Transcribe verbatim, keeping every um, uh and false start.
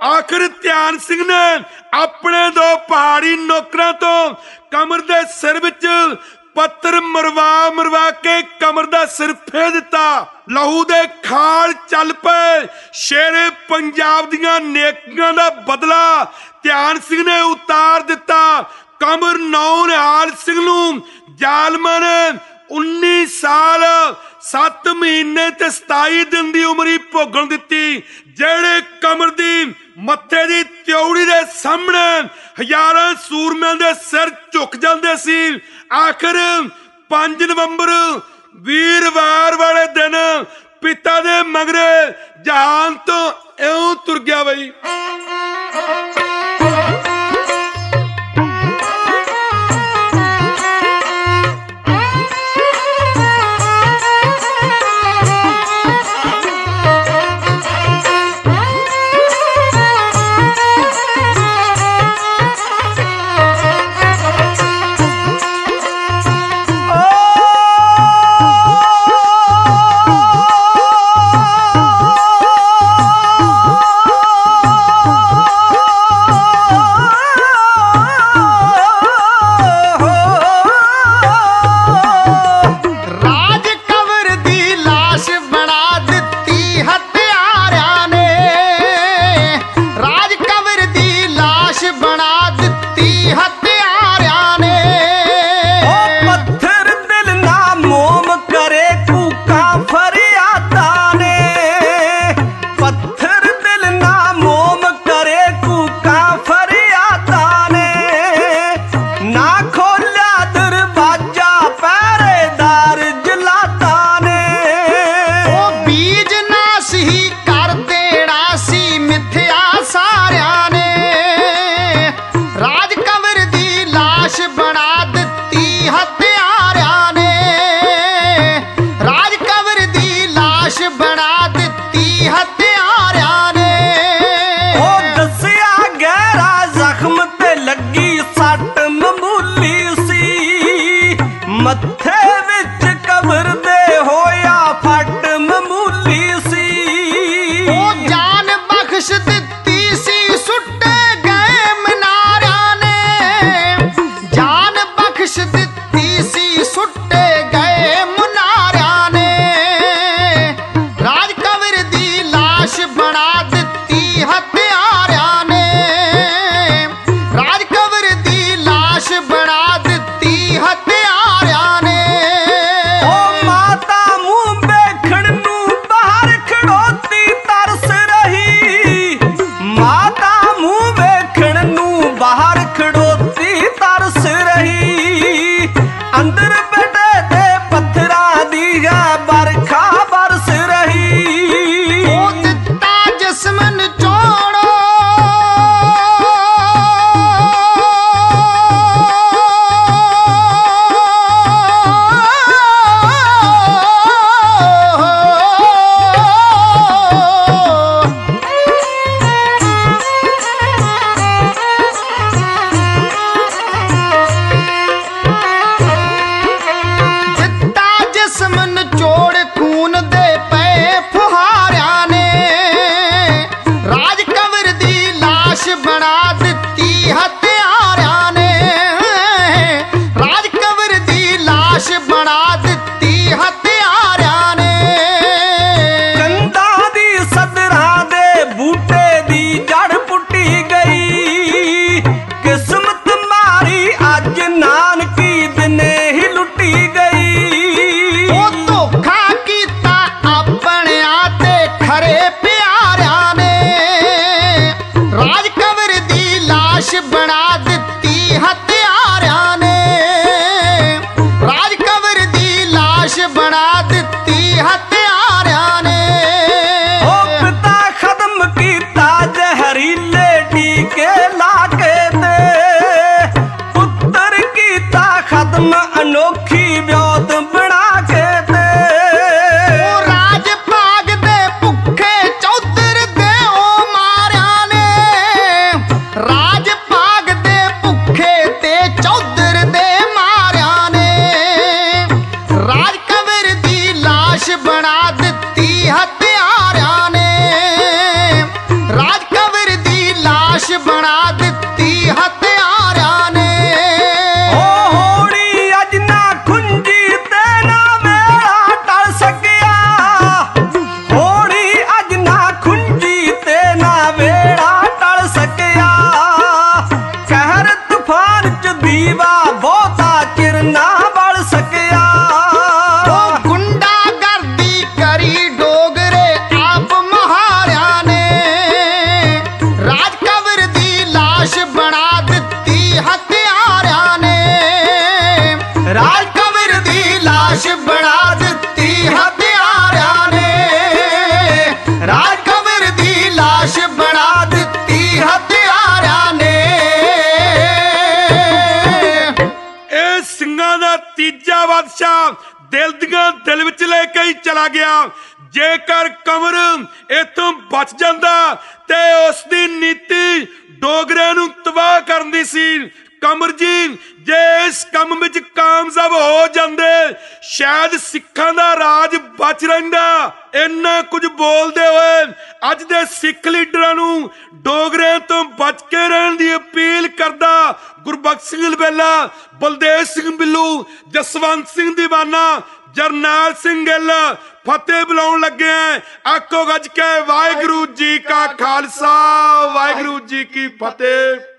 आखिर ध्यान सिंह ने अपने दो पहाड़ी नौकरां तो कमर दे सिर विच पत्थर मरवा मरवा के कमर दा सिर फेर दिता। लहू दे खाल चल पे। शेरे पंजाब दियां नेकियां दा बदला ध्यान सिंह ने उतार दिता। कमर नौ निहाल सिंह नूं जालमां ने उन्नीस साल सत्त महीने ते सताई दिन दी उमरी भोगण दिती। जेड़े कमर दी मत्थे दी त्योड़ी दे सामने हजारां सूरमियां दे सिर झुक जांदे सी। आखिर पांच नवंबर वीरवार वाले दिन पिता दे मगरे जहान तो इउं तुर गया बई। मत्थे विच कबर दे होया फट मामूली सी। ओ जान बख्श दिती सी सुटे गए मनारियां ने। जान बख्श दिती सी सुटे गए मनारियां ने। राज कबर दी लाश बना दिती हत्यारियां ने। राज कबर दी लाश बना दिती हत्यारियां बना दिती हत्यारियां ने। राज कबर दी लाश बना दिती हत्यारियां ने। ओ पिता खत्म कीता जहरीले टीके लाके दे। पुत्र कीता खत्म अनोखी ब्योत बना के दे। ओ राज भाग दे भुखे चौधर दे ओ मारिया ने। राज भाग ਦਿਲ ਦੀਆਂ ਦਿਲ ਵਿੱਚ ਲੈ ਕੇ ਹੀ ਚਲਾ ਗਿਆ। ਜੇਕਰ ਕੰਵਰ ਇਥੋਂ ਬਚ ਜਾਂਦਾ ਤੇ ਉਸ ਦੀ ਨੀਤੀ ਡੋਗਰਿਆਂ ਨੂੰ ਤਬਾਹ ਕਰਨ ਦੀ ਸੀ। ਕੰਵਰ ਜੀ ਜੇ ਇਸ ਕੰਮ ਵਿੱਚ ਕਾਮਯਾਬ ਹੋ ਜਾਂਦੇ ਸ਼ਾਇਦ ਸਿੱਖਾਂ ਦਾ ਰਾਜ ਬਚ ਰਹਿੰਦਾ। ਇੰਨਾ ਕੁਝ ਬੋਲਦੇ ਹੋਏ ਅੱਜ ਦੇ ਸਿੱਖ ਲੀਡਰਾਂ ਨੂੰ ਡੋਗਰਿਆਂ ਤੋਂ ਬਚ ਕੇ ਰਹਿਣ ਦੀ ਅਪੀਲ ਕਰਦਾ ਗੁਰਬਖਸ਼ ਸਿੰਘ ਲਬੇਲਾ, ਬਲਦੇਵ ਸਿੰਘ ਬਿੱਲੂ, ਜਸਵੰਤ ਸਿੰਘ ਦੀਵਾਨਾ, ਜਰਨੈਲ ਸਿੰਘ ਗਿੱਲ ਫਤਿਹ ਬੁਲਾਉਣ ਲੱਗੇ ਆ। ਆਖੋ ਗੱਜ ਕੇ ਵਾਹਿਗੁਰੂ ਜੀ ਕਾ ਖਾਲਸਾ, ਵਾਹਿਗੁਰੂ ਜੀ ਕੀ ਫਤਿਹ।